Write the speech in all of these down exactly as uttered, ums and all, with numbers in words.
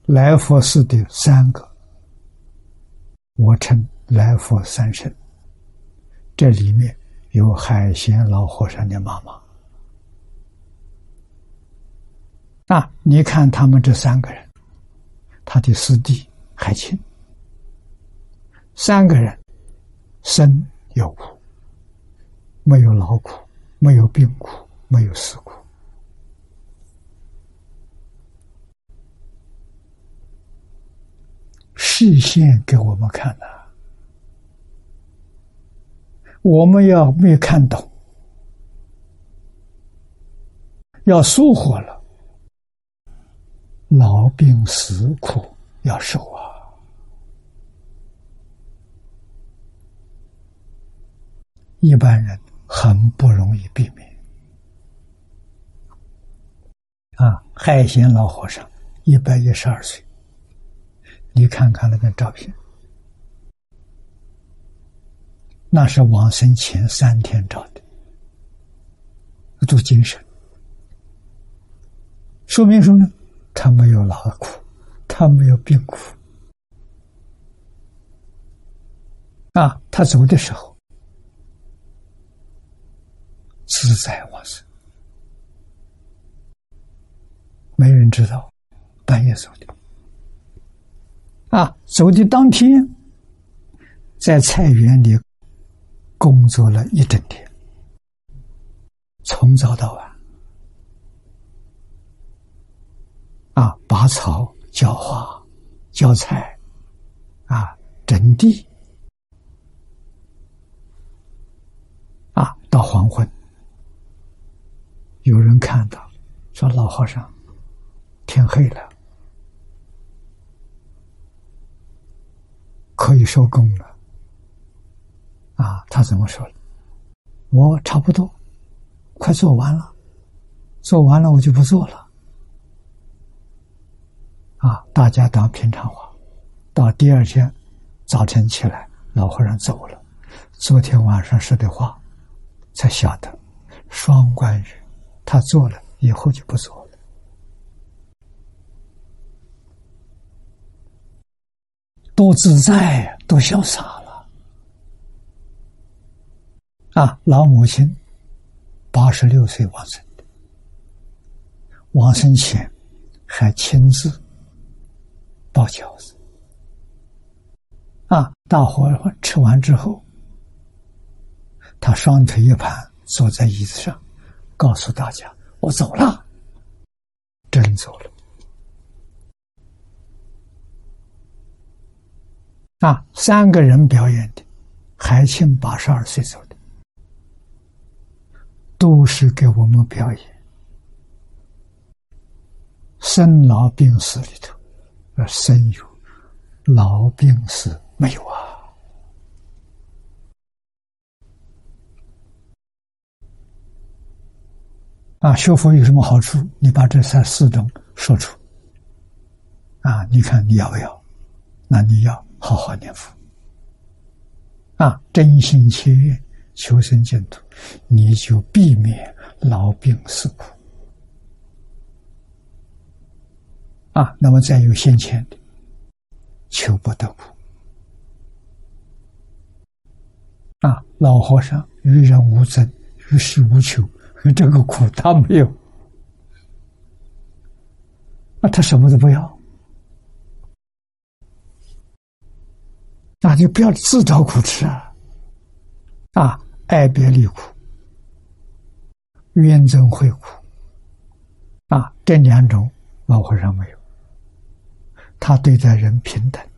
来佛寺的三个，我称来佛三圣。这里面有海贤老和尚的妈妈。啊，你看他们这三个人，他的师弟海清，三个人生有苦，没有劳苦，没有病苦，没有死苦。示现给我们看的，我们要没看懂，要疏忽了，老病死苦要受啊！一般人很不容易避免。啊，海贤老和尚一百一十二岁，你看看那个照片，那是往生前三天照的，都精神，说明什么呢？他没有劳苦，他没有病苦。啊，他走的时候自在往生，没人知道，半夜走的。啊，走的当天，在菜园里工作了一整天，从早到晚。啊，拔草、浇花、浇菜，啊，整地，啊，到黄昏，有人看到，说老和尚，天黑了，可以收工了。啊，他怎么说了？我差不多，快做完了，做完了我就不做了。啊，大家当平常话。到第二天早晨起来，老和尚走了。昨天晚上说的话，才晓得双关语，他做了以后就不做了。多自在呀，多潇洒了。啊，老母亲八十六岁往生的，往生前还亲自包饺子。啊，大伙吃完之后，他双腿一盘坐在椅子上，告诉大家：“我走了。”真走了。啊，三个人表演的，海清八十二岁走的，都是给我们表演生老病死里头，而生有，老病死没有啊。啊，学佛有什么好处？你把这三四种说出。啊，你看你要不要？那你要好好念佛。啊，真心切愿求生净土，你就避免老病死苦。啊，那么再有先前的，求不得苦。啊，老和尚与人无争，与世无求，这个苦他没有。啊，他什么都不要。那就不要自找苦吃啊！啊，爱别离苦、冤憎会苦，啊，这两种老和尚没有。他对待人平等，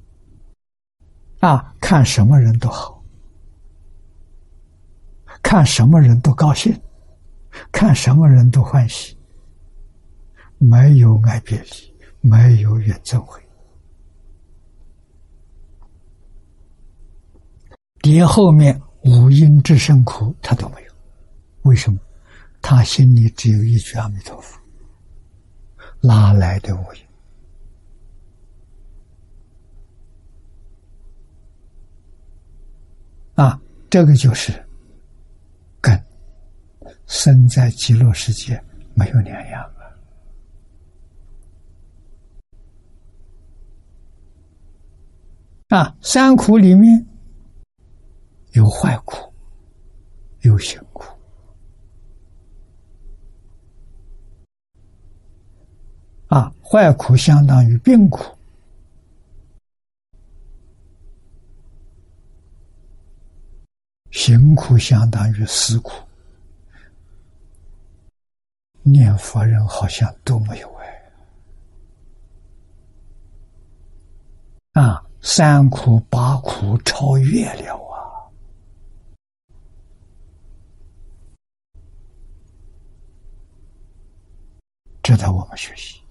啊，看什么人都好，看什么人都高兴，看什么人都欢喜，没有爱别离，没有冤憎会。连后面五阴之生苦他都没有，为什么？他心里只有一句阿弥陀佛，哪来的五阴？啊，这个就是跟生在极乐世界没有两样啊！ 啊，三苦里面有坏苦，有行苦。啊，坏苦相当于病苦，行苦相当于死苦。念佛人好像都没有哎。啊，三苦八苦超越了啊！值得我们学习。